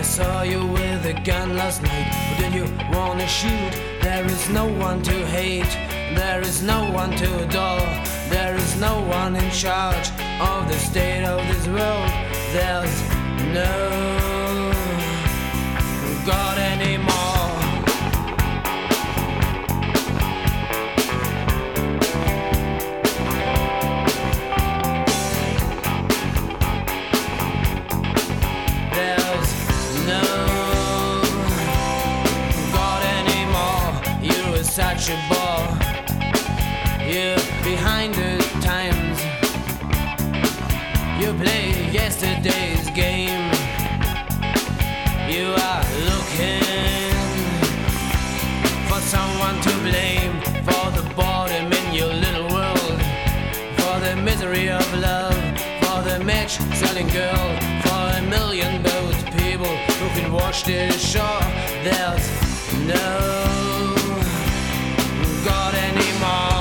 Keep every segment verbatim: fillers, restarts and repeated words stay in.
saw you with a gun last night. Who did you wanna shoot? There is no one to hate. There is no one to adore. There is no one in charge of the state of this world. There's no God anymore. There's no God anymore. You are such a bore. You're behind the times. You play yesterday's game. You are looking for someone to blame, for the boredom in your little world, for the misery of love, for the match-selling girl, for a million boat people who can watch the shore. There's no God anymore.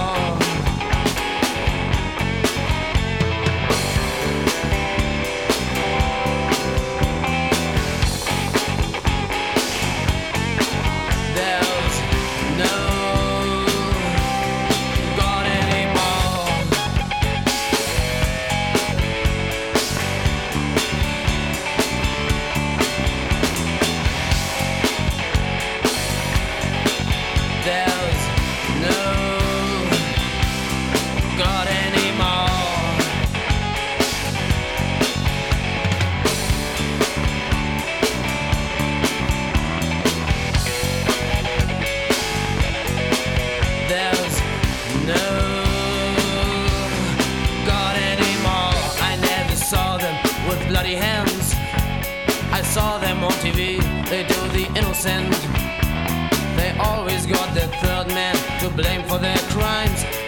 Bloody hands, I saw them on T V. They do the innocent. They always got the third man to blame for their crimes.